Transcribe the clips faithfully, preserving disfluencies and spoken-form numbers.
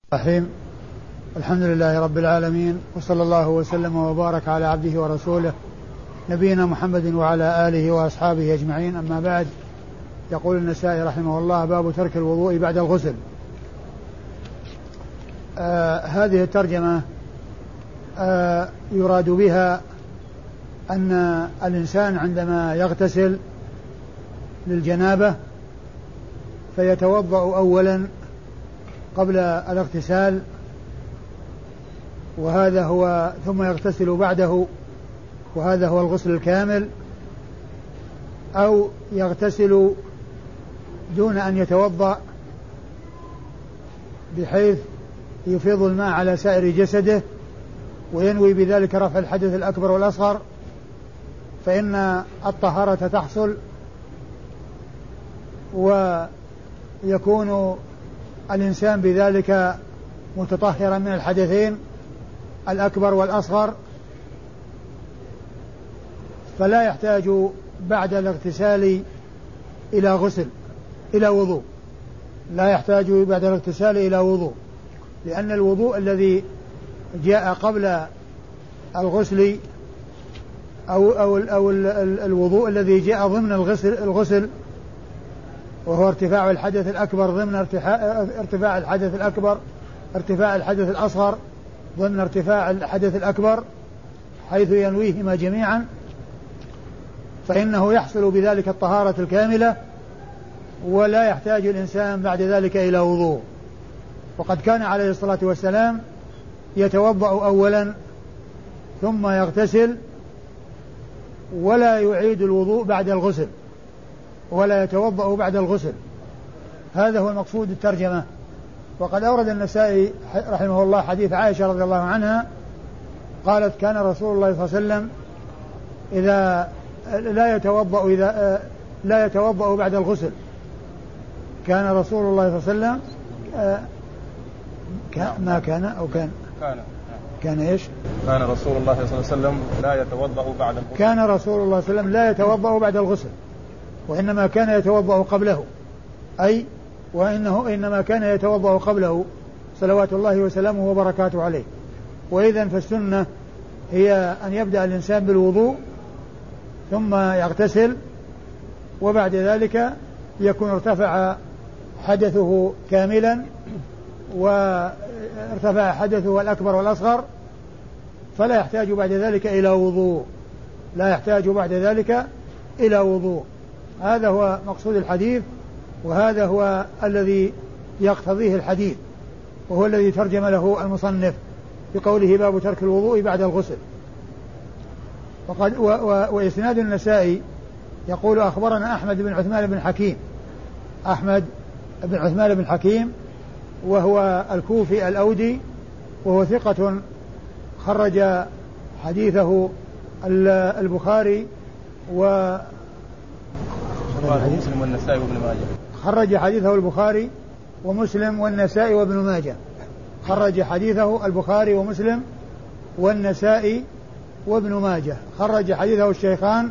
الرحيم. الحمد لله رب العالمين، وصلى الله وسلم وبارك على عبده ورسوله نبينا محمد وعلى آله وأصحابه أجمعين. أما بعد، يقول النسائي رحمه الله: باب ترك الوضوء بعد الغسل. آه هذه الترجمة آه يراد بها أن الإنسان عندما يغتسل للجنابة فيتوضأ أولا قبل الاغتسال، وهذا هو ثم يغتسل بعده، وهذا هو الغسل الكامل، أو يغتسل دون أن يتوضأ بحيث يفيض الماء على سائر جسده وينوي بذلك رفع الحدث الأكبر والأصغر، فإن الطهارة تحصل ويكون الإنسان بذلك متطهرا من الحدثين الأكبر والأصغر، فلا يحتاج بعد الاغتسال إلى غسل إلى وضوء لا يحتاج بعد الاغتسال إلى وضوء لأن الوضوء الذي جاء قبل الغسل أو, أو, أو الوضوء الذي جاء ضمن الغسل, الغسل وهو ارتفاع الحدث الأكبر ضمن ارتفاع الحدث الأكبر ارتفاع الحدث الأصغر ضمن ارتفاع الحدث الأكبر، حيث ينويهما جميعا، فإنه يحصل بذلك الطهارة الكاملة ولا يحتاج الإنسان بعد ذلك إلى وضوء. وقد كان عليه الصلاة والسلام يتوضأ أولا ثم يغتسل ولا يعيد الوضوء بعد الغسل ولا يتوضأ بعد الغسل. هذا هو المقصود الترجمة. وقد أورد النسائي رحمه الله حديث عائشة رضي الله عنها قالت: كان رسول الله صلى الله عليه وسلم إذا لا يتوضأ إذا لا يتوضأ بعد الغسل. كان رسول الله صلى الله عليه وسلم ما كان أو كان كان كان إيش؟ كان رسول الله صلى الله عليه وسلم لا يتوضأ بعد الغسل. كان رسول الله صلى الله عليه وسلم لا يتوضأ بعد الغسل، وإنما كان يتوضأ قبله، أي وإنه إنما كان يتوضأ قبله صلوات الله وسلامه وبركاته عليه. وإذن فالسنة هي أن يبدأ الإنسان بالوضوء ثم يغتسل، وبعد ذلك يكون ارتفع حدثه كاملا وارتفع حدثه الأكبر والأصغر، فلا يحتاج بعد ذلك إلى وضوء لا يحتاج بعد ذلك إلى وضوء. هذا هو مقصود الحديث، وهذا هو الذي يقتضيه الحديث، وهو الذي ترجم له المصنف بقوله: باب ترك الوضوء بعد الغسل. وقد و و وإسناد النسائي يقول: أخبرنا أحمد بن عثمان بن حكيم أحمد بن عثمان بن حكيم وهو الكوفي الأودي، وهو ثقة خرج حديثه البخاري و مسلم والنسائي وابن ماجه. خرج حديثه البخاري ومسلم والنسائي وابن ماجه. خرج حديثه البخاري ومسلم والنسائي وابن ماجه. خرج حديثه الشيخان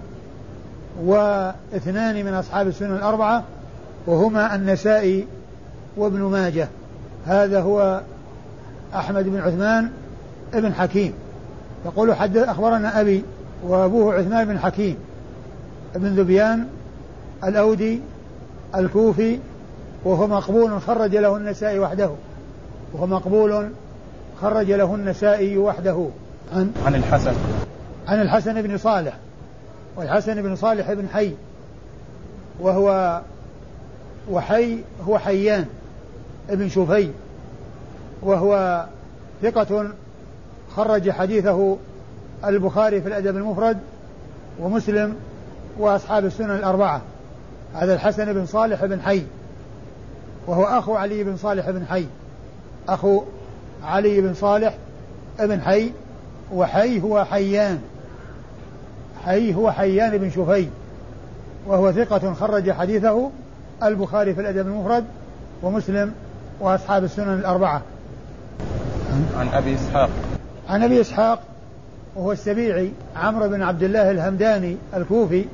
واثنان من أصحاب السنن الأربعة، وهما النسائي وابن ماجه. هذا هو أحمد بن عثمان ابن حكيم. يقول: حدث أخبرنا أبي، وأبوه عثمان بن حكيم ابن ذبيان الأودي الكوفي، وهو مقبول خرج له النسائي وحده وهو مقبول خرج له النسائي وحده. عن, عن الحسن عن الحسن بن صالح، والحسن بن صالح بن حي، وهو وحي هو حيان ابن شوفي، وهو ثقة خرج حديثه البخاري في الأدب المفرد ومسلم وأصحاب السنن الأربعة. هذا الحسن بن صالح بن حي، وهو أخو علي بن صالح بن حي أخو علي بن صالح بن حي. وحي هو حيان حي هو حيان بن شوفي، وهو ثقة خرج حديثه البخاري في الأدب المفرد ومسلم وأصحاب السنن الأربعة. عن أبي إسحاق عن أبي إسحاق وهو السبيعي عمرو بن عبد الله الهمداني الكوفي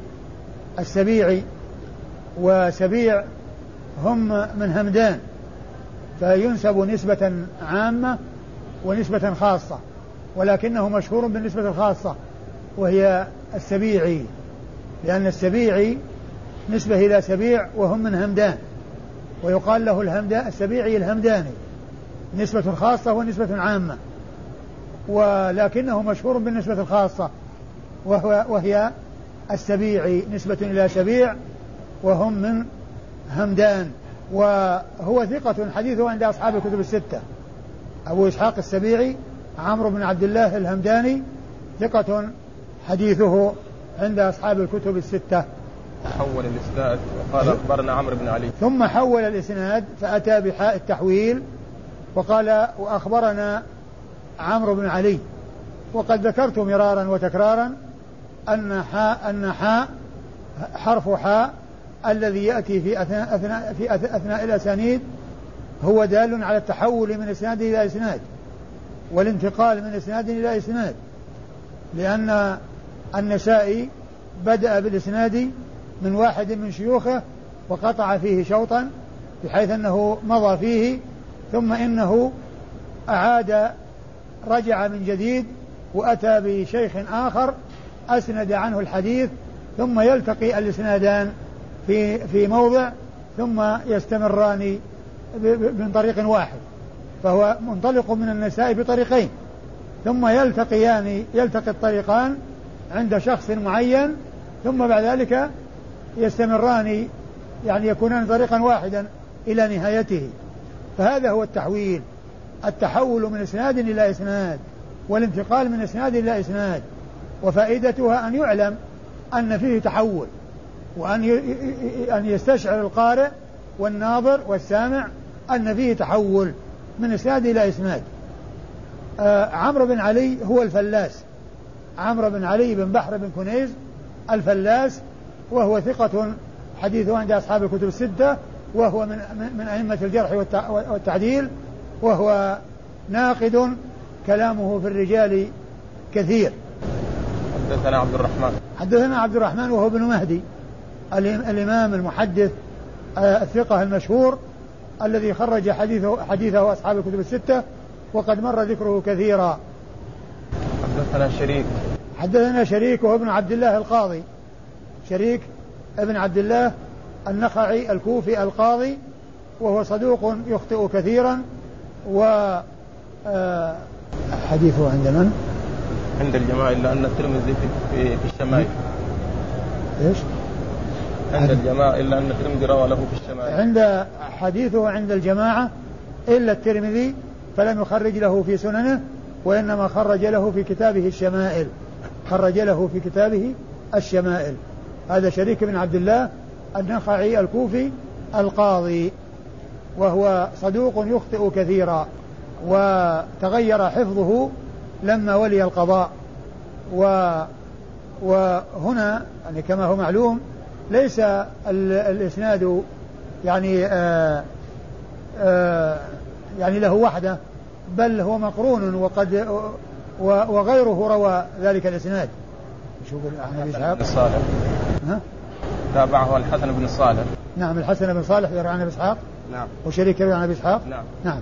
السبيعي، وسبيع هم من همدان، فينسب نسبة عامة ونسبة خاصة، ولكنه مشهور بالنسبة الخاصة وهي السبيعي، لأن السبيعي نسبة إلى سبيع وهم من همدان، ويقال له الهمدان السبيعي الهمداني، نسبة خاصة ونسبة عامة، ولكنه مشهور بالنسبة الخاصة وهو وهي السبيعي، نسبة إلى سبيع وهم من همدان، وهو ثقة حديثه عند أصحاب الكتب الستة. أبو إسحاق السبيعي عمرو بن عبد الله الهمداني ثقة حديثه عند أصحاب الكتب الستة. حول الإسناد وقال أخبرنا عمرو بن علي، ثم حول الإسناد فأتى بحاء التحويل وقال وأخبرنا عمرو بن علي. وقد ذكرت مرارا وتكرارا أن حاء أن حاء حرف حاء الذي يأتي في أثناء, أثناء, في أثناء الأسانيد هو دال على التحول من إسناد إلى إسناد والانتقال من إسناد إلى إسناد، لأن النسائي بدأ بالإسناد من واحد من شيوخه وقطع فيه شوطا بحيث أنه مضى فيه، ثم إنه أعاد رجع من جديد وأتى بشيخ آخر أسند عنه الحديث، ثم يلتقي الإسنادان في في موضع ثم يستمران من طريق واحد، فهو منطلق من النسائي بطريقين ثم يلتقيان يلتقي الطريقان عند شخص معين ثم بعد ذلك يستمران، يعني يكونان طريقا واحدا إلى نهايته. فهذا هو التحويل، التحول من إسناد إلى إسناد والانتقال من إسناد إلى إسناد، وفائدتها أن يعلم أن فيه تحول، وأن أن يستشعر القارئ والناظر والسامع أن فيه تحول من إسناد إلى إسناد. آه عمرو بن علي هو الفلاس، عمرو بن علي بن بحر بن كنيز الفلاس، وهو ثقة حديثه عند أصحاب الكتب الستة، وهو من من أئمة الجرح والتعديل، وهو ناقد كلامه في الرجال كثير. حدثنا عبد الرحمن حدثنا عبد الرحمن وهو ابن مهدي الإمام المحدث الثقة المشهور الذي خرج حديثه, حديثه أصحاب الكتب الستة وقد مر ذكره كثيرا. حدثنا شريك حدثنا شريك وهو ابن عبد الله القاضي، شريك ابن عبد الله النخعي الكوفي القاضي، وهو صدوق يخطئ كثيرا، وحديثه عند من؟ عند الجماعة، إلا أن الترمذي في, في الشمائل. إيش؟ عند الجماعة إلا أن الترمذي روى له في الشمائل. عند حديثه عند الجماعة إلا الترمذي فلم يخرج له في سننه، وإنما خرج له في كتابه الشمائل، خرج له في كتابه الشمائل. هذا شريك بن عبد الله النخعي الكوفي القاضي، وهو صدوق يخطئ كثيرا، وتغير حفظه لما ولي القضاء. و وهنا يعني كما هو معلوم ليس الإسناد يعني آآ آآ يعني له وحده، بل هو مقرون، وقد وغيره روى ذلك الإسناد. شوف عن أبي إسحاق ها تابعه الحسن بن صالح. نعم الحسن بن صالح يروي عن أبي إسحاق. نعم. وشريك يروي عن أبي إسحاق. نعم. نعم.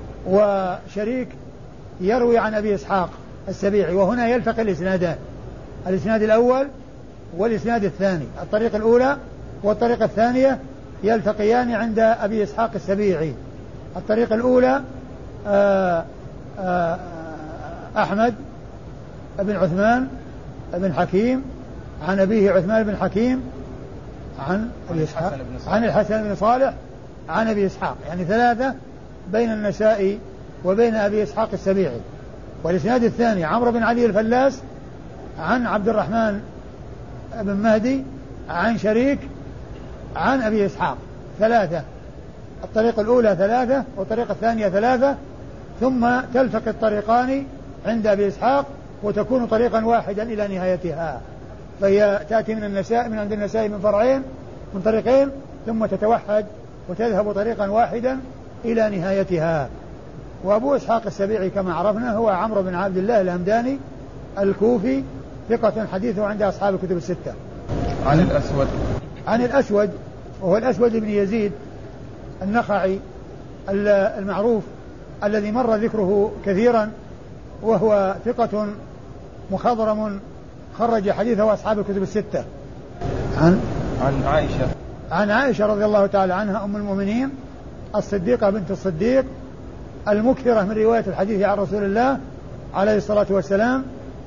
وشريك يروي عن أبي إسحاق السبيعي، وهنا يلتقي الإسنادان، الإسناد الأول والإسناد الثاني، الطريق الأولى والطريقة الثانية يلتقيان عند أبي إسحاق السبيعي. الطريقة الأولى آآ آآ أحمد بن عثمان بن حكيم عن أبيه عثمان بن حكيم عن أبي إسحاق عن الحسن بن صالح عن أبي إسحاق، يعني ثلاثة بين النسائي وبين أبي إسحاق السبيعي. والإسناد الثاني عمرو بن علي الفلاس عن عبد الرحمن بن مهدي عن شريك عن أبي إسحاق، ثلاثة. الطريقة الأولى ثلاثة والطريقة الثانية ثلاثة، ثم تلتقي الطريقان عند أبي إسحاق وتكون طريقا واحدا إلى نهايتها، فهي تأتي من النساء من عند النساء من فرعين من طريقين، ثم تتوحد وتذهب طريقا واحدا إلى نهايتها. وأبو إسحاق السبيعي كما عرفنا هو عمرو بن عبد الله الهمداني الكوفي، ثقة حديثه عند أصحاب الكتب الستة. عن الأسود عن الأسود وهو الأسود بن يزيد النخعي المعروف الذي مر ذكره كثيرا، وهو ثقة مخضرم خرج حديثه أصحاب الكتب الستة. عن عن عائشة عن عائشة رضي الله تعالى عنها أم المؤمنين الصديقة بنت الصديق المكثرة من رواية الحديث عن رسول الله عليه الصلاة والسلام،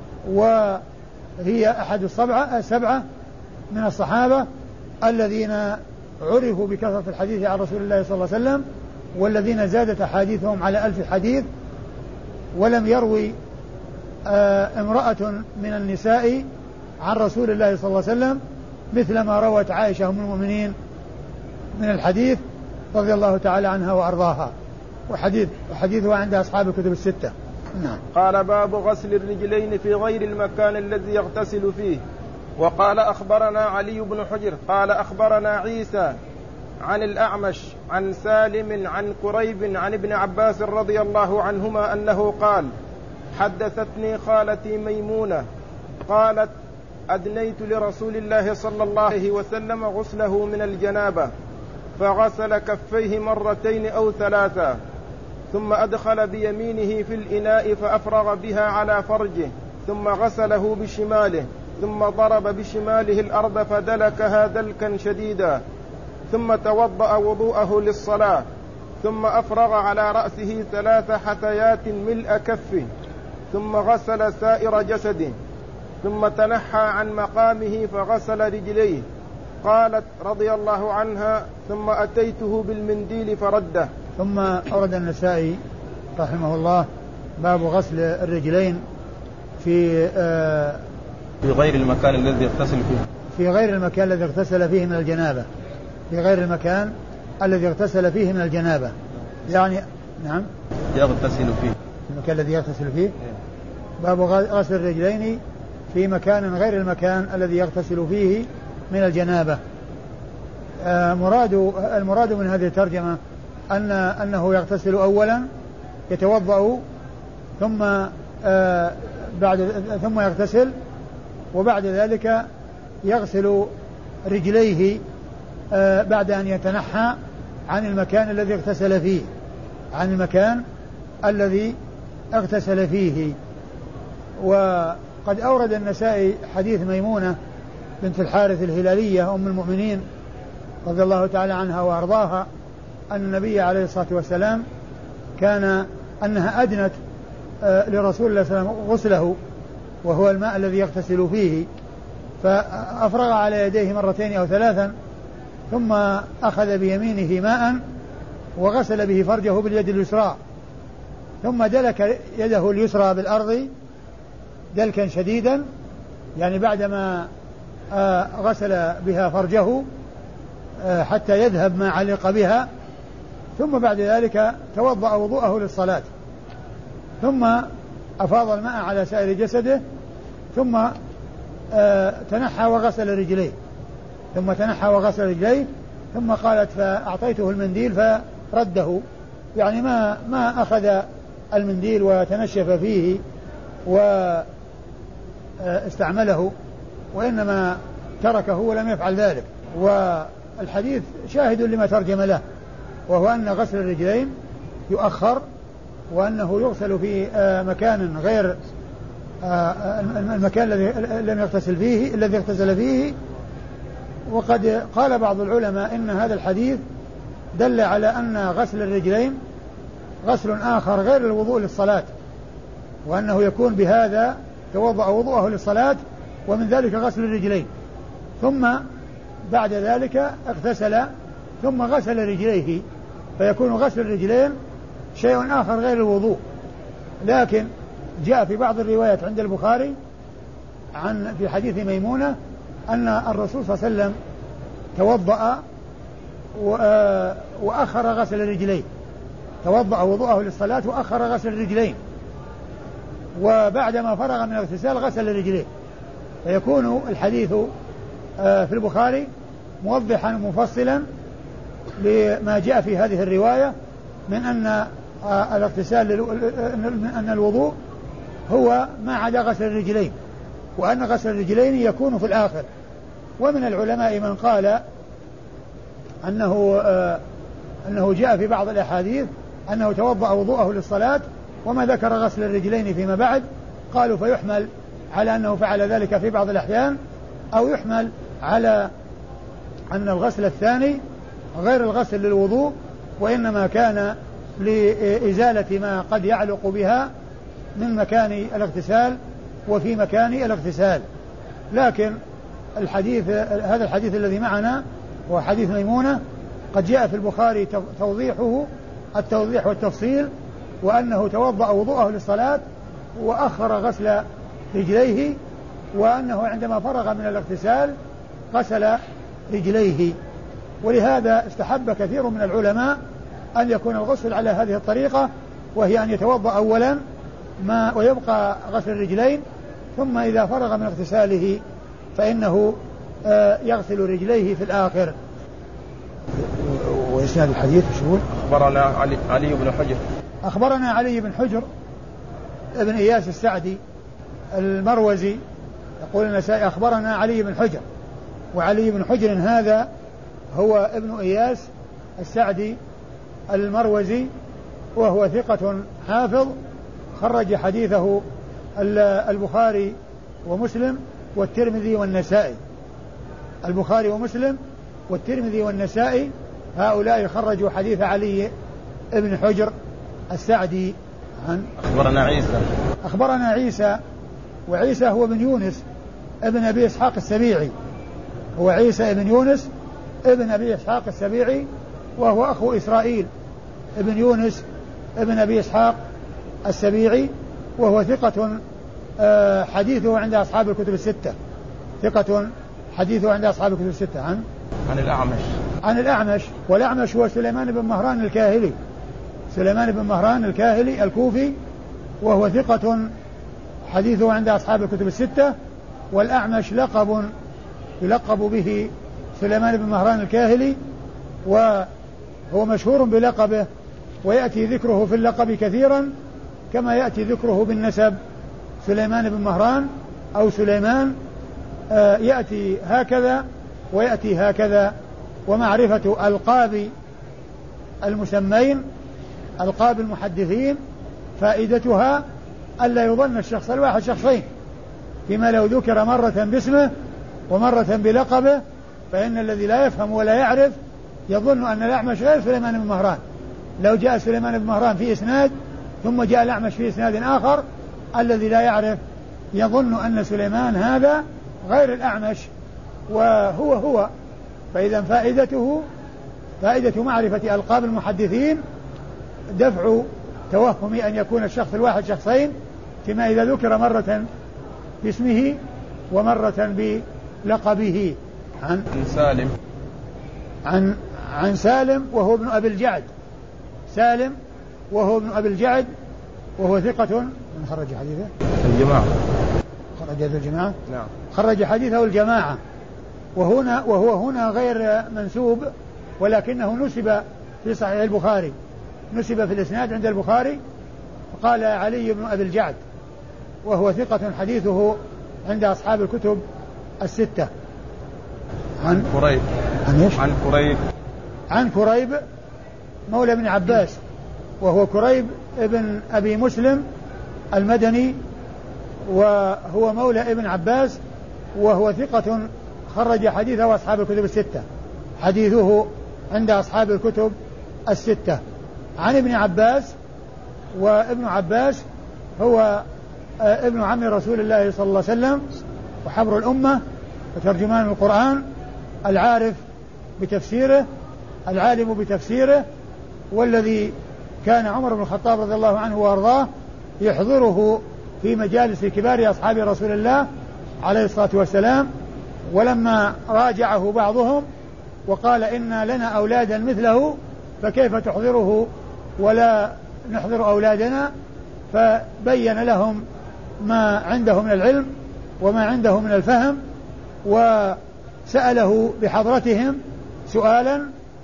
وهي أحد السبعة السبعة من الصحابة الذين عرفوا بكثرة الحديث عن رسول الله صلى الله عليه وسلم، والذين زادت أحاديثهم على ألف حديث، ولم يروي آه امرأة من النساء عن رسول الله صلى الله عليه وسلم مثل ما روت عائشة أم المؤمنين من الحديث رضي الله تعالى عنها وأرضاها، وحديث وحديثها عند أصحاب الكتب الستة. نعم. قال باب غسل الرجلين في غير المكان الذي يغتسل فيه. وقال أخبرنا علي بن حجر قال أخبرنا عيسى عن الأعمش عن سالم عن كريب عن ابن عباس رضي الله عنهما أنه قال حدثتني خالتي ميمونة قالت أدنيت لرسول الله صلى الله عليه وسلم غسله من الجنابة فغسل كفيه مرتين أو ثلاثا ثم أدخل بيمينه في الإناء فأفرغ بها على فرجه ثم غسله بشماله ثم ضرب بشماله الأرض فدلكها دلكا شديدا ثم توضأ وضوءه للصلاة ثم أفرغ على رأسه ثلاث حثيات ملء كفه ثم غسل سائر جسده ثم تنحى عن مقامه فغسل رجليه. قالت رضي الله عنها ثم أتيته بالمنديل فرده. ثم أورد النسائي رحمه الله باب غسل الرجلين في آه في غير المكان الذي يغتسل فيه في غير المكان الذي اغتسل فيه من الجنابة في غير المكان الذي اغتسل فيه من الجنابة يعني نعم يغتسل فيه المكان الذي يغتسل فيه. باب غسل الرجلين في مكان غير المكان الذي يغتسل فيه من الجنابة. آه مراد المراد من هذه الترجمة أن أنه يغتسل أولا يتوضأ ثم آه بعد ثم يغتسل وبعد ذلك يغسل رجليه آه بعد أن يتنحى عن المكان الذي اغتسل فيه عن المكان الذي اغتسل فيه. وقد أورد النسائي حديث ميمونة بنت الحارث الهلالية أم المؤمنين رضي الله تعالى عنها وأرضاها أن النبي عليه الصلاة والسلام كان أنها أدنت لرسول الله صلى الله عليه وسلم غسله وهو الماء الذي يغتسل فيه فأفرغ على يديه مرتين أو ثلاثا ثم أخذ بيمينه ماء وغسل به فرجه باليد اليسرى ثم دلك يده اليسرى بالأرض دلكا شديدا يعني بعدما غسل بها فرجه حتى يذهب ما علق بها ثم بعد ذلك توضأ وضوءه للصلاة ثم أفاض الماء على سائر جسده ثم تنحى وغسل رجليه ثم تنحى وغسل رجليه ثم قالت فأعطيته المنديل فرده يعني ما ما أخذ المنديل وتنشف فيه واستعمله وإنما تركه ولم يفعل ذلك. والحديث شاهد لما ترجم له وهو أن غسل الرجلين يؤخر وأنه يغسل في مكان غير المكان الذي لم يغتسل فيه الذي اغتسل فيه. وقد قال بعض العلماء إن هذا الحديث دل على أن غسل الرجلين غسل آخر غير الوضوء للصلاة وأنه يكون بهذا توضأ وضوءه للصلاة ومن ذلك غسل الرجلين ثم بعد ذلك اغتسل ثم غسل رجليه فيكون غسل الرجلين شيء آخر غير الوضوء. لكن جاء في بعض الروايات عند البخاري عن في حديث ميمونة أن الرسول صلى الله عليه وسلم توضأ وأخر غسل الرجلين توضأ وضوءه للصلاة وأخر غسل الرجلين وبعدما فرغ من الاغتسال غسل الرجلين فيكون الحديث في البخاري موضحا مفصلا لما جاء في هذه الرواية من أن الاغتسال أن الوضوء هو ما عدا غسل الرجلين وأن غسل الرجلين يكون في الآخر. ومن العلماء من قال أنه أنه جاء في بعض الأحاديث أنه توضأ وضوءه للصلاة وما ذكر غسل الرجلين فيما بعد. قالوا فيحمل على أنه فعل ذلك في بعض الأحيان، أو يحمل على أن الغسل الثاني غير الغسل للوضوء، وإنما كان لإزالة ما قد يعلق بها من مكان الاغتسال وفي مكان الاغتسال. لكن الحديث هذا الحديث الذي معنا هو حديث ميمونة، قد جاء في البخاري توضيحه التوضيح والتفصيل، وأنه توضأ وضوءه للصلاة وأخر غسل رجليه، وأنه عندما فرغ من الاغتسال غسل رجليه. ولهذا استحب كثير من العلماء أن يكون الغسل على هذه الطريقة، وهي أن يتوضأ أولا ما ويبقى غسل الرجلين، ثم إذا فرغ من اغتساله فإنه يغسل رجليه في الآخر. وإسناد الحديث شو؟ أخبرنا علي, علي بن حجر أخبرنا علي بن حجر ابن إياس السعدي المروزي، يقول النسائي أخبرنا علي بن حجر، وعلي بن حجر هذا هو ابن إياس السعدي المروزي، وهو ثقة حافظ، خرج حديثه البخاري ومسلم والترمذي والنسائي. البخاري ومسلم والترمذي والنسائي هؤلاء خرجوا حديث علي ابن حجر السعدي. عن أخبرنا عيسى أخبرنا عيسى، وعيسى هو بن يونس ابن أبي إسحاق السبيعي، هو عيسى ابن يونس ابن أبي إسحاق السبيعي، وهو أخو إسرائيل ابن يونس ابن أبي إسحاق السبيعي، وهو ثقة حديثه عند أصحاب الكتب الستة، ثقة حديثه عند أصحاب الكتب الستة. عن عن الأعمش عن الأعمش والأعمش هو سليمان بن مهران الكاهلي، سليمان بن مهران الكاهلي الكوفي، وهو ثقة حديثه عند أصحاب الكتب الستة. والأعمش لقب يلقب به سليمان بن مهران الكاهلي، وهو مشهور بلقبه، ويأتي ذكره في اللقب كثيرا كما يأتي ذكره بالنسب، سليمان بن مهران أو سليمان، آه يأتي هكذا ويأتي هكذا. ومعرفة ألقاب المسمين ألقاب المحدثين فائدتها ألا يظن الشخص الواحد شخصين، فيما لو ذكر مرة باسمه ومرة بلقبه فإن الذي لا يفهم ولا يعرف يظن أن الأعمش غير سليمان بن مهران. لو جاء سليمان بن مهران في إسناد ثم جاء الأعمش في إسناد آخر، الذي لا يعرف يظن أن سليمان هذا غير الأعمش وهو هو. فإذا فائدته فائدة معرفة ألقاب المحدثين دفع توهم أن يكون الشخص الواحد شخصين، فيما إذا ذكر مرة باسمه ومرة بلقبه. عن سالم عن عن سالم وهو ابن أبي الجعد، سالم وهو ابن أبي الجعد، وهو ثقة. من خرج حديثه؟ الجماعة. خرج حديث الجماعة؟ نعم. خرج حديثه الجماعة، وهنا وهو هنا غير منسوب، ولكنه نسب في صحيح البخاري، نسب في الإسناد عند البخاري، قال علي بن أبي الجعد، وهو ثقة حديثه عند أصحاب الكتب الستة. عن كريب عن ايش؟ عن كريب عن كريب مولى ابن عباس، وهو كريب ابن أبي مسلم المدني، وهو مولى ابن عباس، وهو ثقة خرج حديثه أصحاب الكتب الستة، حديثه عند أصحاب الكتب الستة. عن ابن عباس، وابن عباس هو ابن عم رسول الله صلى الله عليه وسلم وحبر الأمة وترجمان القرآن، العارف بتفسيره، العالم بتفسيره، والذي كان عمر بن الخطاب رضي الله عنه وأرضاه يحضره في مجالس كبار أصحاب رسول الله عليه الصلاة والسلام. ولما راجعه بعضهم وقال إن لنا أولادا مثله فكيف تحضره ولا نحضر أولادنا، فبين لهم ما عنده من العلم وما عنده من الفهم، وسأله بحضرتهم سؤالا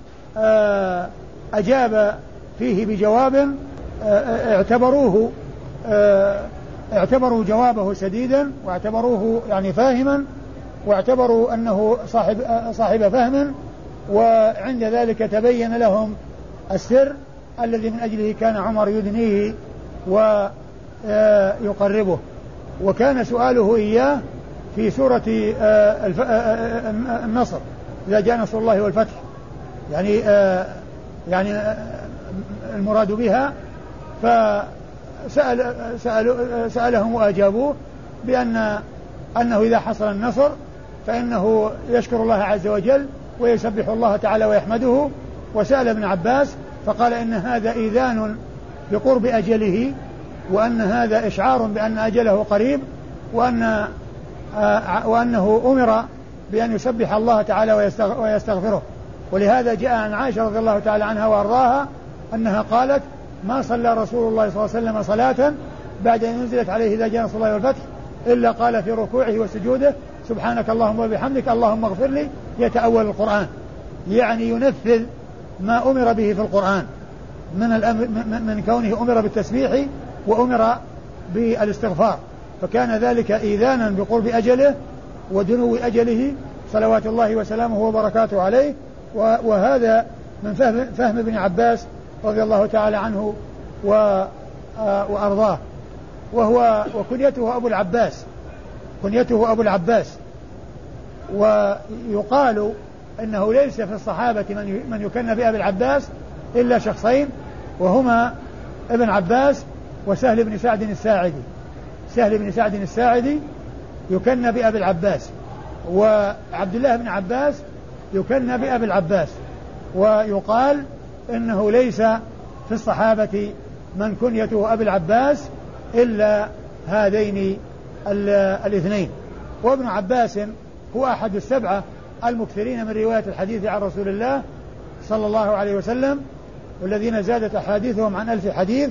أجاب فيه بجواب اعتبروه اعتبروا جوابه سديدا، واعتبروه يعني فاهما، واعتبروا أنه صاحب صاحب فهم، وعند ذلك تبين لهم السر الذي من أجله كان عمر يدنيه ويقربه. وكان سؤاله إياه في سورة النصر إذا جاء نصر الله والفتح، يعني يعني المراد بها، فسأل سأل سألهم وأجابوه بأن أنه إذا حصل النصر فإنه يشكر الله عز وجل ويسبح الله تعالى ويحمده. وسأل ابن عباس فقال إن هذا إيذان بقرب أجله، وأن هذا إشعار بأن أجله قريب، وأن وأنه أمر بأن يسبح الله تعالى ويستغفره. ولهذا جاء عن عائشة رضي الله تعالى عنها وأرضاها أنها قالت ما صلى رسول الله صلى الله عليه وسلم صلاة بعد أن نزلت عليه إذا جاء نصر الله والفتح إلا قال في ركوعه وسجوده سبحانك اللهم وبحمدك اللهم اغفر لي، يتأول القرآن، يعني ينفذ ما أمر به في القرآن من, من كونه أمر بالتسبيح وأمر بالاستغفار، فكان ذلك إيذانا بقرب أجله ودنو أجله صلوات الله وسلامه وبركاته عليه. وهذا من فهم, فهم ابن عباس رضي الله تعالى عنه وأرضاه. وهو وكنيته أبو العباس، كنيته أبو العباس. ويقال إنه ليس في الصحابة من يكن بأبي العباس إلا شخصين، وهما ابن عباس وسهل بن سعد الساعدي. سهل بن سعد الساعدي يكن بأبي العباس، وعبد الله بن عباس يكن بأبي العباس. ويقال إنه ليس في الصحابة من كنيته أبي العباس إلا هذين الاثنين. وابن عباس هو أحد السبعة المكثرين من رواية الحديث عن رسول الله صلى الله عليه وسلم، والذين زادت أحاديثهم عن ألف حديث،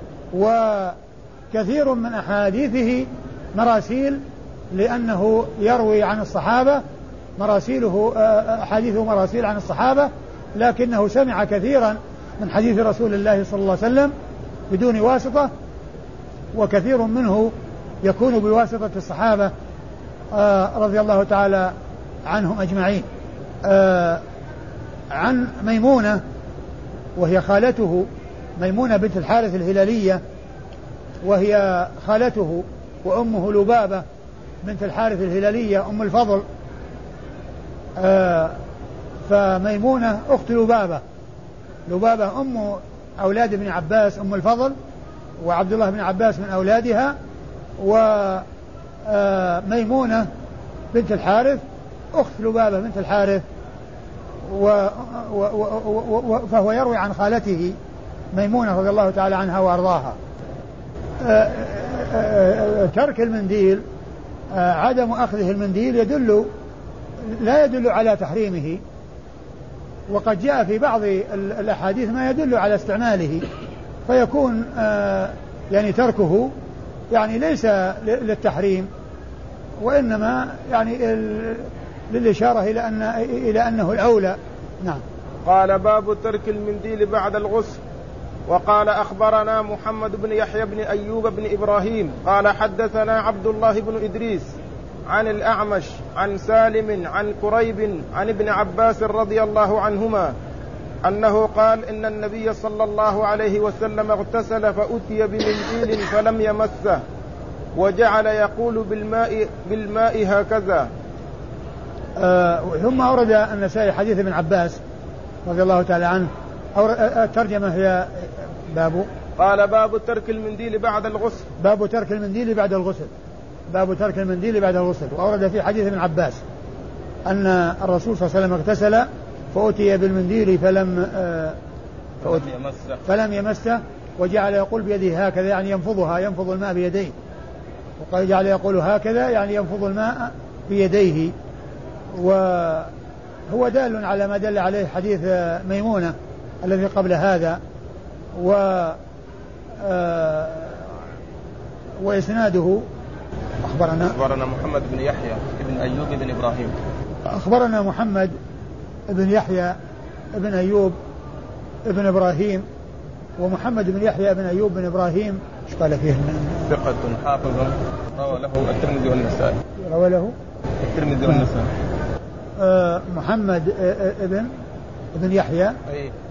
وكثير من أحاديثه مراسيل لأنه يروي عن الصحابة، مراسيله أحاديثه مراسيل عن الصحابة، لكنه سمع كثيرا من حديث رسول الله صلى الله عليه وسلم بدون واسطة، وكثير منه يكون بواسطة الصحابة رضي الله تعالى عنهم أجمعين. عن ميمونة وهي خالته، ميمونة بنت الحارث الهلالية، وهي خالته وأمه لبابة بنت الحارث الهلالية أم الفضل. فميمونة أخت لبابة، لبابة أم أولاد ابن عباس أم الفضل، وعبد الله بن عباس من أولادها. وميمونة بنت الحارث أخت لبابة بنت الحارث، و و و فهو يروي عن خالته ميمونة رضي الله تعالى عنها وأرضاها. ترك المنديل، عدم أخذه المنديل يدل لا يدل على تحريمه، وقد جاء في بعض الأحاديث ما يدل على استعماله، فيكون يعني تركه يعني ليس للتحريم، وإنما يعني للإشارة إلى أن إلى أنه الأولى. نعم. قال باب ترك المنديل بعد الغسل. وقال أخبرنا محمد بن يحيى بن أيوب بن إبراهيم قال حدثنا عبد الله بن إدريس عن الأعمش عن سالم عن كريب عن ابن عباس رضي الله عنهما أنه قال إن النبي صلى الله عليه وسلم اغتسل فأتي بمنديل فلم يمسه وجعل يقول بالماء, بالماء هكذا. آه ثم أورد النسائي حديث ابن عباس رضي الله تعالى عنه. الترجمة هي باب قال باب ترك المنديل بعد الغسل. باب ترك المنديل بعد الغسل باب ترك المنديل بعد الغسل. وأورد في حديث ابن عباس أن الرسول صلى الله عليه وسلم اغتسل فأتي بالمنديل فلم آه فأتي يمسه فلم يمسه وجعل يقول بيده هكذا، يعني ينفضها، ينفض الماء بيديه. وقال جعل يقول هكذا يعني ينفض الماء بيديه. وهو دال على ما دل عليه حديث ميمونة الذي قبل هذا. و آه وإسناده أخبرنا أخبرنا محمد بن يحيى بن أيوب بن إبراهيم أخبرنا محمد بن يحيى بن أيوب بن إبراهيم. ومحمد بن يحيى بن أيوب بن إبراهيم ايش قال فيه؟ ثقة حافظ روى له الترمذي والنسائي. روى له الترمذي والنسائي. آه محمد ابن ابن يحيى أي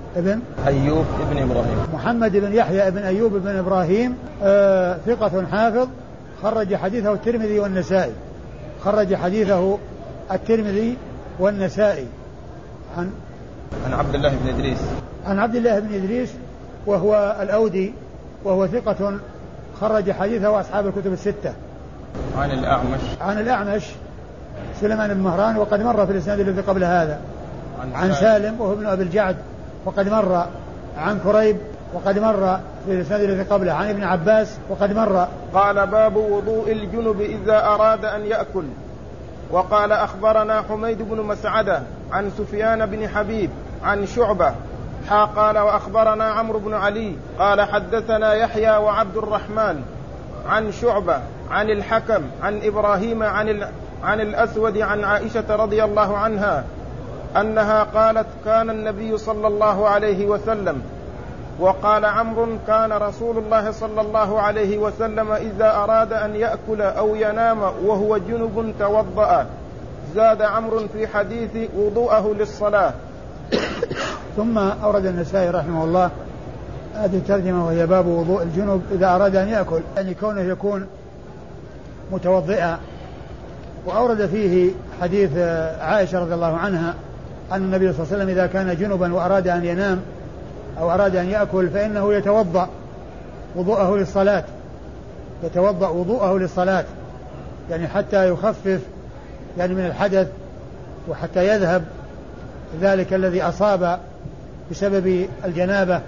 ابن أيوب ابن إبراهيم. محمد بن يحيى ابن أيوب ابن إبراهيم آه ثقة حافظ خرج حديثه الترمذي والنسائي خرج حديثه الترمذي والنسائي. عن عن عبد الله بن إدريس عن عبد الله بن إدريس وهو الأودي وهو ثقة خرج حديثه أصحاب الكتب الستة. عن الأعمش عن الأعمش سليمان بن مهران وقد مر في الإسناد الذي قبل هذا. عن, عن سالم وهو ابن أبي الجعد وقد مر. عن كريب وقد مر في الإسناد الذي قبله. عن ابن عباس وقد مر. قال باب وضوء الجنب إذا أراد أن يأكل. وقال أخبرنا حميد بن مسعدة عن سفيان بن حبيب عن شعبة حا قال وأخبرنا عمرو بن علي قال حدثنا يحيى وعبد الرحمن عن شعبة عن الحكم عن إبراهيم عن, عن الأسود عن عائشة رضي الله عنها أنها قالت كان النبي صلى الله عليه وسلم. وقال عمرو كان رسول الله صلى الله عليه وسلم إذا أراد أن يأكل أو ينام وهو جنب توضأ. زاد عمرو في حديث وضوءه للصلاة. ثم أورد النسائي رحمه الله هذه الترجمة وهي باب وضوء الجنب إذا أراد أن يأكل يعني كونه يكون متوضئا. وأورد فيه حديث عائشة رضي الله عنها أن النبي صلى الله عليه وسلم إذا كان جنبا وأراد أن ينام أو أراد أن يأكل فإنه يتوضأ وضوءه للصلاة يتوضأ وضوءه للصلاة يعني حتى يخفف يعني من الحدث وحتى يذهب ذلك الذي أصاب بسبب الجنابة.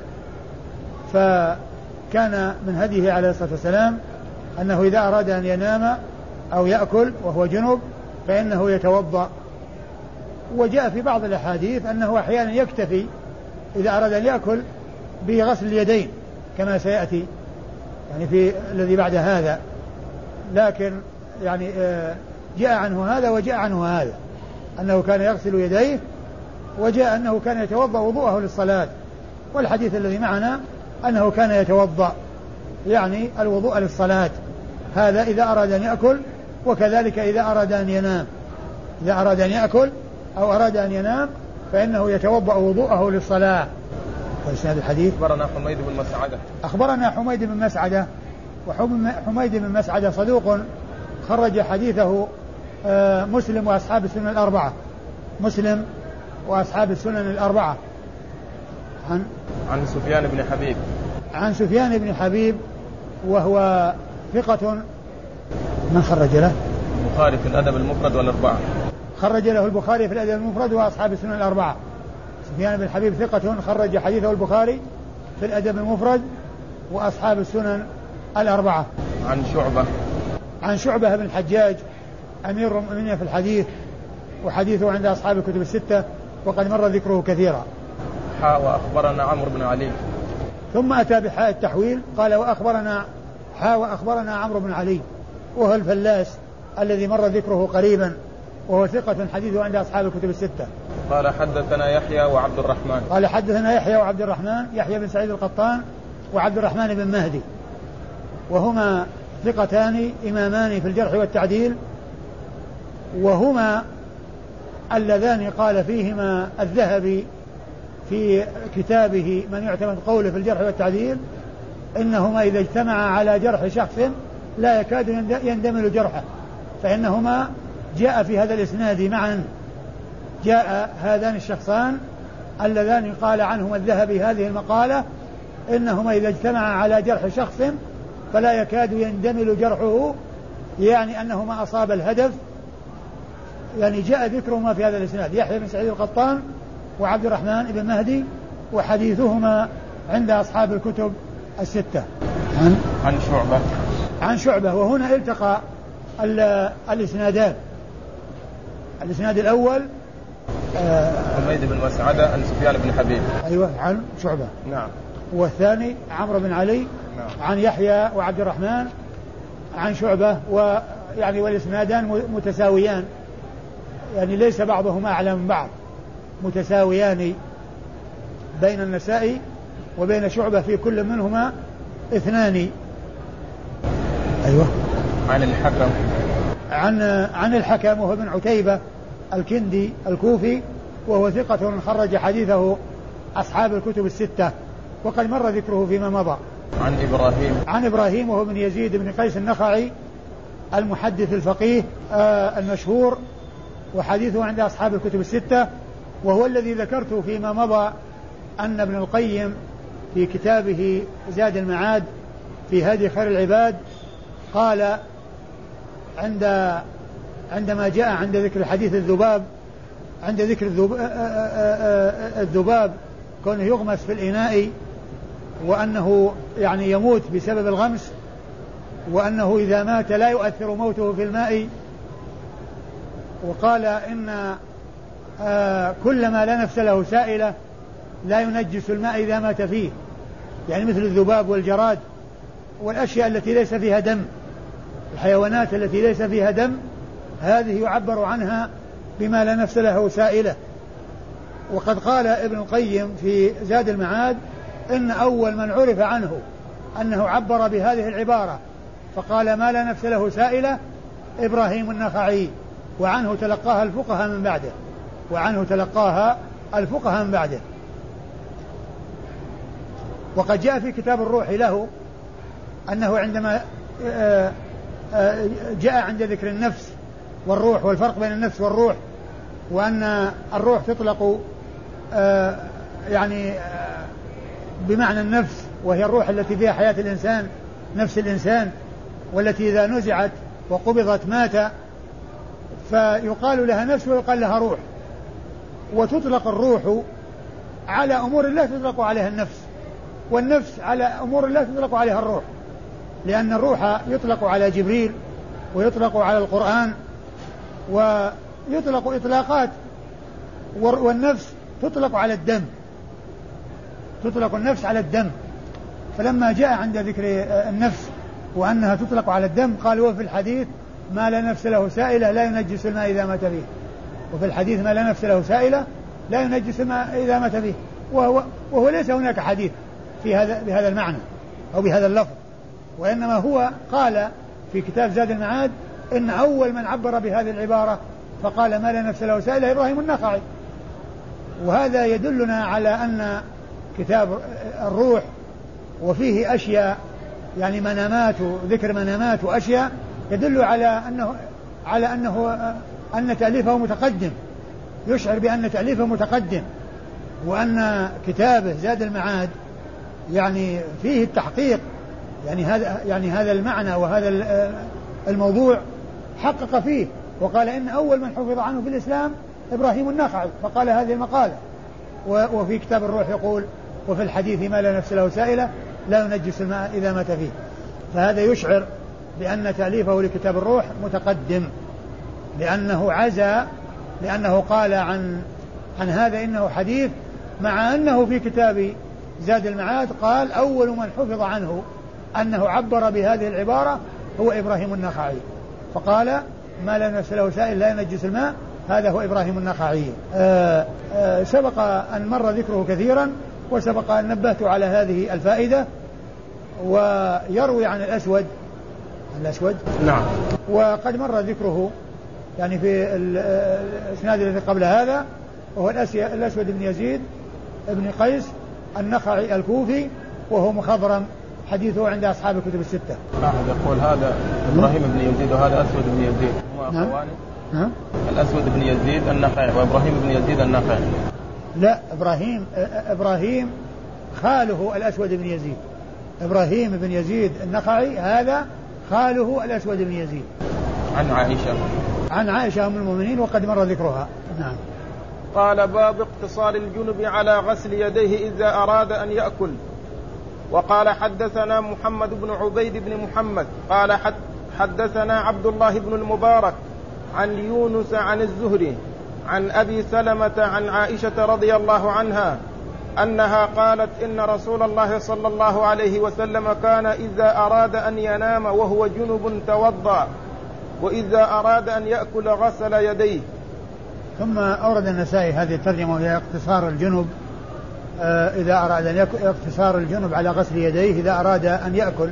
فكان من هديه عليه الصلاة والسلام أنه إذا أراد أن ينام أو يأكل وهو جنب فإنه يتوضأ. وجاء في بعض الأحاديث أنه أحيانا يكتفي إذا أراد أن يأكل بغسل اليدين كما سيأتي يعني في الذي بعد هذا. لكن يعني جاء عنه هذا وجاء عنه هذا أنه كان يغسل يديه وجاء أنه كان يتوضأ وضوءه للصلاة. والحديث الذي معنا أنه كان يتوضأ يعني الوضوء للصلاة هذا إذا أراد أن يأكل وكذلك إذا أراد أن ينام. إذا أراد أن يأكل أو أراد أن ينام فإنه يتوضأ وضوءه للصلاة. وإسناد الحديث أخبرنا حميد بن مسعدة أخبرنا حميد بن مسعدة وحميد بن مسعدة صدوق خرج حديثه مسلم وأصحاب السنن الأربعة مسلم وأصحاب السنن الأربعة. عن عن سفيان بن حبيب عن سفيان بن حبيب وهو ثقة. من خرج له؟ البخاري في الأدب المفرد والأربعة. خرج له البخاري في الأدب المفرد وأصحاب السنن الأربعة. سفيان بن حبيب ثقة خرج حديثه البخاري في الأدب المفرد وأصحاب السنن الأربعة. عن شعبة عن شعبة بن الحجاج أمير المؤمنين في الحديث وحديثه عند أصحاب الكتب الستة وقد مر ذكره كثيرا. حاء وأخبرنا عمرو بن علي. ثم أتى بحاء التحويل قال وأخبرنا حاء وأخبرنا عمرو بن علي وهو الفلاس الذي مر ذكره قريبا وهو ثقة حديثه عند أصحاب الكتب الستة. قال حدثنا يحيى وعبد الرحمن قال حدثنا يحيى وعبد الرحمن يحيى بن سعيد القطان وعبد الرحمن بن مهدي وهما ثقتان إمامان في الجرح والتعديل وهما اللذان قال فيهما الذهبي في كتابه من يعتمد قوله في الجرح والتعديل إنهما إذا اجتمعا على جرح شخص لا يكاد يندمل جرحه فإنهما جاء في هذا الإسناد معا جاء هذان الشخصان اللذان قال عنهما الذهبي هذه المقالة إنهما إذا اجتمعا على جرح شخص فلا يكاد يندمل جرحه يعني أنهما أصاب الهدف يعني جاء ذكرهما في هذا الإسناد يحيى بن سعيد القطان وعبد الرحمن بن مهدي وحديثهما عند أصحاب الكتب الستة. عن عن شعبة عن شعبة وهنا التقى الإسنادان. الإسناد الأول حميد بن مسعدة عن سفيان بن حبيب أيوة عن شعبة نعم. والثاني عمرو بن علي نعم. عن يحيى وعبد الرحمن عن شعبة ويعني والإسنادان متساويان يعني ليس بعضهما أعلى من بعض متساويان بين النسائي وبين شعبة في كل منهما اثنان. أيوة. عن الحكم عن عن الحكم وهو ابن عتيبة الكندي الكوفي وهو ثقة خرج حديثه أصحاب الكتب الستة، وقد مر ذكره فيما مضى. عن إبراهيم عن إبراهيم وهو بن يزيد بن قيس النخعي المحدث الفقيه آه المشهور، وحديثه عند أصحاب الكتب الستة، وهو الذي ذكرت فيما مضى أن ابن القيم في كتابه زاد المعاد في هدي خير العباد قال عند عندما جاء عند ذكر حديث الذباب، عند ذكر الذباب كونه يغمس في الإناء وأنه يعني يموت بسبب الغمس، وأنه إذا مات لا يؤثر موته في الماء، وقال إن كل ما لا نفس له سائلة لا ينجس الماء إذا مات فيه، يعني مثل الذباب والجراد والأشياء التي ليس فيها دم، الحيوانات التي ليس فيها دم هذه يعبر عنها بما لا نفس له سائلة. وقد قال ابن القيم في زاد المعاد إن أول من عرف عنه أنه عبر بهذه العبارة فقال ما لا نفس له سائلة إبراهيم النخعي، وعنه تلقاها الفقهاء من بعده وعنه تلقاها الفقهاء من بعده. وقد جاء في كتاب الروح له أنه عندما جاء عند ذكر النفس والروح والفرق بين النفس والروح، وأن الروح تطلق يعني بمعنى النفس، وهي الروح التي فيها حياة الإنسان، نفس الإنسان، والتي إذا نزعت وقبضت مات، فيقال لها نفس ويقال لها روح. وتطلق الروح على أمور الله تطلق عليها النفس، والنفس على أمور الله تطلق عليها الروح، لأن الروح يطلق على جبريل ويطلق على القرآن ويطلق إطلاقات، والنفس تطلق على الدم، تطلق النفس على الدم. فلما جاء عند ذكر النفس وأنها تطلق على الدم قال وفي الحديث ما لا نفس له سائلة لا ينجس الماء إذا مات فيه، وفي الحديث ما لا نفس له سائلة لا ينجس الماء إذا مات فيه، وهو, وهو ليس هناك حديث في هذا بهذا المعنى أو بهذا اللفظ، وإنما هو قال في كتاب زاد المعاد إن أول من عبر بهذه العبارة فقال ما لا نفس له سائلة إبراهيم النخعي. وهذا يدلنا على أن كتاب الروح وفيه أشياء يعني منامات وذكر منامات وأشياء يدل على أنه على أنه أن تأليفه متقدم، يشعر بأن تأليفه متقدم، وأن كتابه زاد المعاد يعني فيه التحقيق، يعني هذا يعني هذا المعنى وهذا الموضوع حقق فيه، وقال إن أول من حفظ عنه في الإسلام إبراهيم النخعي، فقال هذه المقالة. وفي كتاب الروح يقول وفي الحديث ما لا نفس له سائلة لا ينجس الماء إذا مات فيه. فهذا يشعر بأن تأليفه لكتاب الروح متقدم، لأنه عزى، لأنه قال عن عن هذا إنه حديث، مع أنه في كتاب زاد المعاد قال أول من حفظ عنه أنه عبر بهذه العبارة هو إبراهيم النخعي، فقال ما لا نفس له سائل لا ينجس الماء، هذا هو إبراهيم النخعي. آآ آآ سبق أن مر ذكره كثيرا، وسبق أن نبهت على هذه الفائدة. ويروي عن الأسود الأسود نعم، وقد مر ذكره يعني في الإسناد الذي قبل هذا، وهو الأسود بن يزيد بن قيس النخعي الكوفي، وهو مخضرم، حديثه عند أصحاب الكتب الستة. أحد يقول هذا إبراهيم بن يزيد وهذا أسود بن يزيد هما أخوان. نعم. الأسود بن يزيد النخعي وإبراهيم بن يزيد النخعي. لا، إبراهيم إبراهيم خاله الأسود بن يزيد، إبراهيم بن يزيد النخعي هذا خاله الأسود بن يزيد. عن عائشة عن عائشة أم المؤمنين، وقد مر ذكرها. نعم. قال باب اقتصار الجنب على غسل يديه إذا أراد أن يأكل. وقال حدثنا محمد بن عبيد بن محمد قال حدثنا عبد الله بن المبارك عن يونس عن الزهري عن أبي سلمة عن عائشة رضي الله عنها أنها قالت إن رسول الله صلى الله عليه وسلم كان إذا أراد أن ينام وهو جنب توضأ، وإذا أراد أن يأكل غسل يديه. ثم أورد النسائي هذه الترجمة وهي اقتصار الجنب آه إذا أراد أن يأكل، اقتصار الجنب على غسل يديه إذا أراد أن يأكل.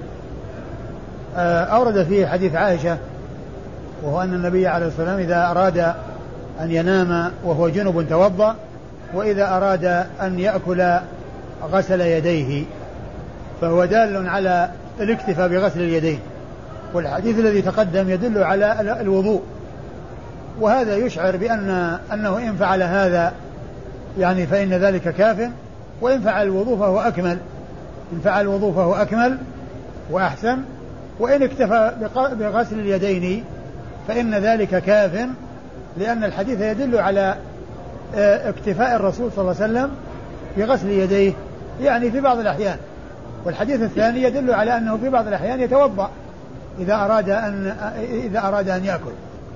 آه أورد فيه حديث عائشة، وهو أن النبي عليه الصلاة والسلام إذا أراد أن ينام وهو جنب توضأ، وإذا أراد أن يأكل غسل يديه، فهو دال على الاكتفاء بغسل اليدين. والحديث الذي تقدم يدل على الوضوء، وهذا يشعر بأن أنه إن فعل هذا يعني فإن ذلك كاف، وإن فعل الوضوء فهو أكمل، إن فعل الوضوء فهو أكمل وأحسن، وإن اكتفى بغسل اليدين فإن ذلك كاف، لأن الحديث يدل على اكتفاء الرسول صلى الله عليه وسلم بغسل يديه يعني في بعض الأحيان. والحديث الثاني يدل على أنه في بعض الأحيان يتوضأ إذا أراد أن إذا أراد أن يأكل.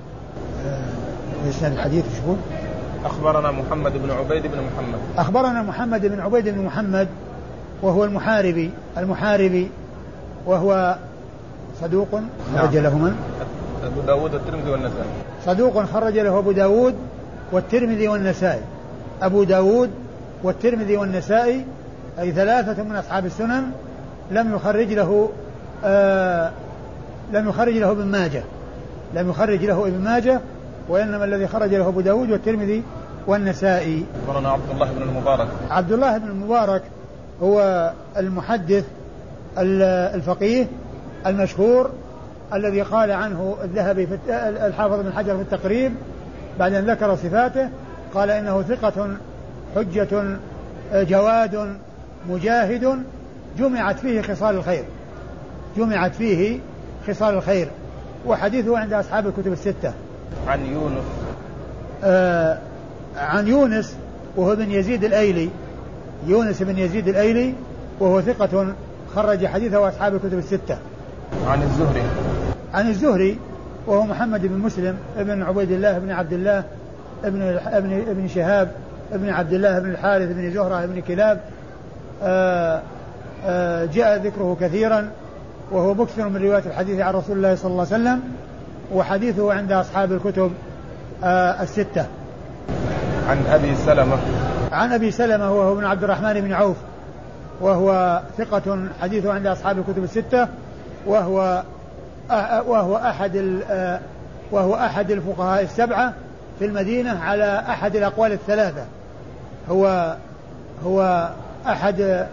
إيش الحديث شو؟ أخبرنا محمد بن عبيد بن محمد أخبرنا محمد بن عبيد بن محمد وهو المحاربي المحاربي وهو صدوق خرج له من؟ أبو داود والترمذي والنسائي. صدوق خرج له أبو داود والترمذي والنسائي. أبو داود والترمذي والنسائي أي ثلاثة من أصحاب السنن لم يخرج له آه لم يخرج له ابن ماجه لم يخرج له ابن ماجه وإنما الذي خرج له أبو داود والترمذي والنسائي. أخبرنا عبد الله بن المبارك. عبد الله بن المبارك هو المحدث الفقيه المشهور الذي قال عنه الذهبي في الحافظ بن حجر في التقريب بعد أن ذكر صفاته قال إنه ثقة حجة جواد مجاهد جمعت فيه خصال الخير جمعت فيه خصال الخير وحديثه عند أصحاب الكتب الستة. عن يونس آه عن يونس وهو بن يزيد الأيلي يونس بن يزيد الأيلي وهو ثقة خرج حديثه أصحاب الكتب الستة. عن الزهري عن الزهري وهو محمد بن مسلم ابن عبيد الله بن عبد الله ابن ابن ابن شهاب ابن عبد الله بن الحارث بن زهرة بن كلاب. آآ آآ جاء ذكره كثيرا وهو مكثر من رواية الحديث عن رسول الله صلى الله عليه وسلم وحديثه عند أصحاب الكتب الستة. عن أبي سلمة عن أبي سلمة وهو ابن عبد الرحمن بن عوف وهو ثقة حديثه عند أصحاب الكتب الستة وهو وهو أحد وهو أحد الفقهاء السبعة في المدينة على أحد الأقوال الثلاثة. هو هو أحد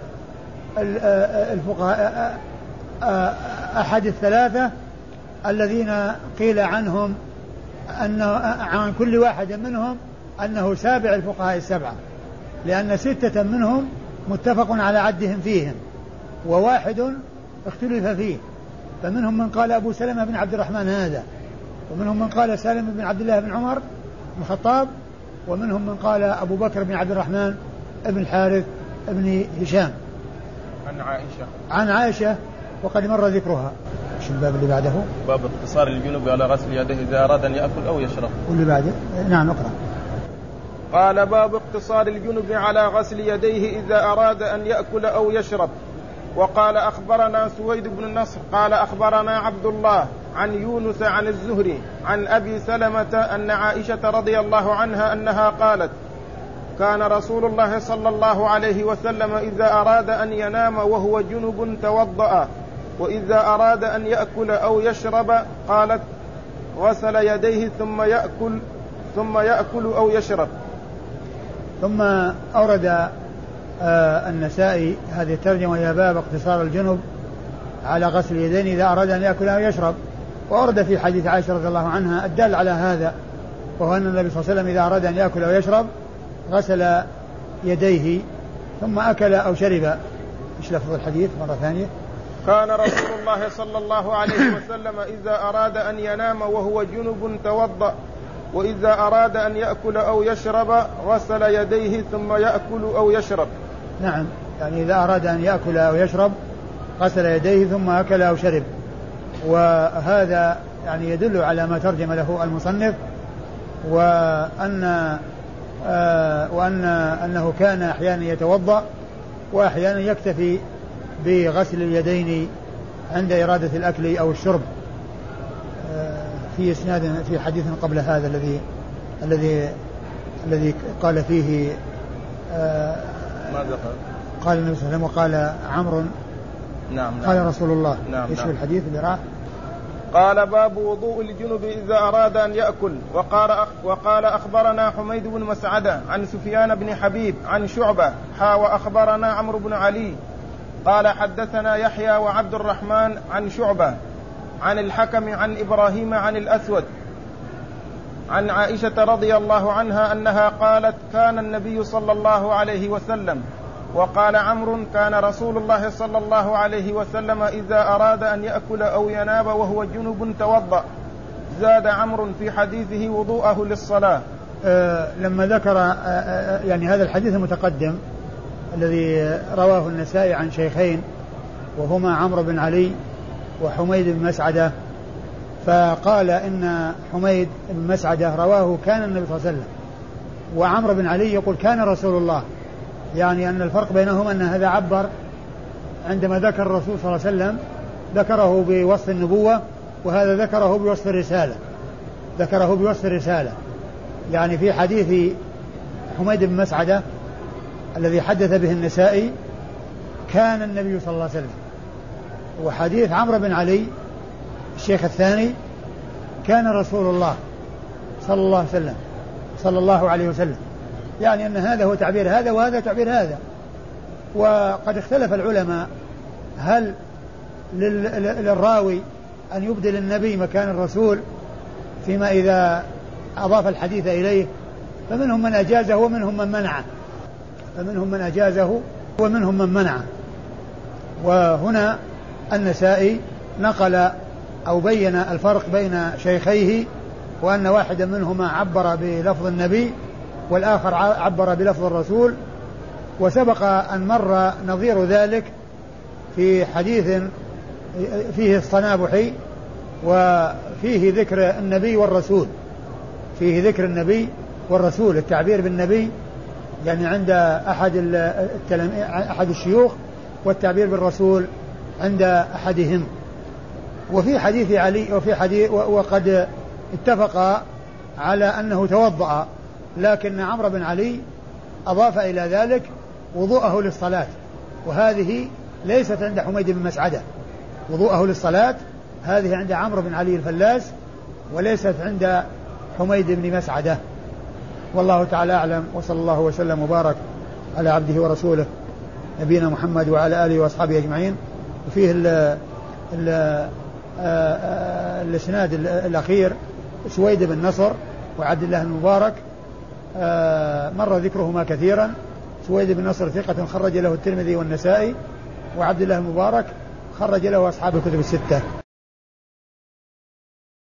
الفقهاء أحد الثلاثة الذين قيل عنهم أنه عن كل واحد منهم أنه سابع الفقهاء السبعة، لأن ستة منهم متفق على عدهم فيهم وواحد اختلف فيه، فمنهم من قال أبو سلمة بن عبد الرحمن هذا، ومنهم من قال سالم بن عبد الله بن عمر بن الخطاب، ومنهم من قال أبو بكر بن عبد الرحمن بن الحارث بن هشام. عن عائشة عن عائشة وقد مر ذكرها. ايش الباب اللي بعده؟ باب اقتصار الجنوب على غسل يديه إذا أراد أن يأكل أو يشرب. واللي بعده؟ نعم اقرأ. قال باب اقتصار الجنوب على غسل يديه إذا أراد أن يأكل أو يشرب. وقال أخبرنا سويد بن النصر قال أخبرنا عبد الله عن يونس عن الزهري عن أبي سلمة أن عائشة رضي الله عنها أنها قالت كان رسول الله صلى الله عليه وسلم إذا أراد أن ينام وهو جنب توضأ، وإذا أراد أن يأكل أو يشرب قالت غسل يديه ثم يأكل ثم يأكل أو يشرب. ثم أورد آه النسائي هذه الترجمة وهي باب اقتصار الجنب على غسل اليدين إذا أراد أن يأكل أو يشرب. وأورد في حديث عائشة رضي الله عنها الدال على هذا، وهو أن النبي صلى الله عليه وسلم إذا أراد أن يأكل أو يشرب غسل يديه ثم أكل أو شرب. إيش لفظ الحديث مرة ثانية؟ كان رسول الله صلى الله عليه وسلم إذا أراد أن ينام وهو جنب توضأ، وإذا أراد أن يأكل أو يشرب غسل يديه ثم يأكل أو يشرب. نعم، يعني إذا أراد أن يأكل أو يشرب غسل يديه ثم أكل أو شرب. وهذا يعني يدل على ما ترجم له المصنف، وأن آه وأن أنه كان أحيانا يتوضأ وأحيانا يكتفي بغسل اليدين عند إرادة الأكل أو الشرب. آه في إسناد في حديث قبل هذا الذي الذي الذي قال فيه آه ماذا قال؟ قال النبي صلى الله عليه وسلم وقال عمرو نعم قال رسول الله نعم ايش نعم. الحديث اللي راح قال باب وضوء الجنب إذا أراد أن يأكل. وقال, وقال أخبرنا حميد بن مسعدة عن سفيان بن حبيب عن شعبة حا وأخبرنا عمرو بن علي قال حدثنا يحيى وعبد الرحمن عن شعبة عن الحكم عن إبراهيم عن الأسود عن عائشة رضي الله عنها أنها قالت كان النبي صلى الله عليه وسلم. وقال عمرو كان رسول الله صلى الله عليه وسلم إذا أراد أن يأكل أو ينام وهو جنب توضأ. زاد عمرو في حديثه وضوءه للصلاة. أه لما ذكر أه يعني هذا الحديث المتقدم الذي رواه النسائي عن شيخين وهما عمرو بن علي وحميد بن مسعدة، فقال إن حميد بن مسعدة رواه كان النبي صلى الله عليه وسلم، وعمرو بن علي يقول كان رسول الله، يعني أن الفرق بينهما أن هذا عبر عندما ذكر الرسول صلى الله عليه وسلم ذكره بوصف النبوة، وهذا ذكره بوصف الرسالة ذكره بوصف الرسالة يعني في حديث حميد بن مسعدة الذي حدث به النسائي كان النبي صلى الله عليه وسلم، وحديث عمرو بن علي الشيخ الثاني كان رسول الله صلى الله عليه وسلم صلى الله عليه وسلم، يعني أن هذا هو تعبير هذا وهذا تعبير هذا. وقد اختلف العلماء هل للراوي أن يبدل النبي مكان الرسول فيما إذا أضاف الحديث إليه، فمنهم من أجازه ومنهم من منعه فمنهم من أجازه ومنهم من منعه. وهنا النسائي نقل أو بين الفرق بين شيخيه، وأن واحدا منهما عبر بلفظ النبي والآخر عبر بلفظ الرسول، وسبق أن مر نظير ذلك في حديث فيه الصنابحي وفيه ذكر النبي والرسول فيه ذكر النبي والرسول التعبير بالنبي يعني عند أحد أحد الشيوخ، والتعبير بالرسول عند أحدهم. وفي حديث علي وفي حديث وقد اتفق على أنه توضأ، لكن عمرو بن علي أضاف إلى ذلك وضوءه للصلاة، وهذه ليست عند حميد بن مسعدة. وضوءه للصلاة هذه عند عمرو بن علي الفلاس وليست عند حميد بن مسعدة. والله تعالى أعلم، وصلى الله وسلم وبارك على عبده ورسوله نبينا محمد وعلى آله وأصحابه أجمعين. وفيه الاسناد الأخير سويد بن نصر وعبد الله المبارك مر ذكرهما كثيرا. سويد بن نصر ثقة خرج له الترمذي والنسائي، وعبد الله المبارك خرج له أصحاب الكتب الستة.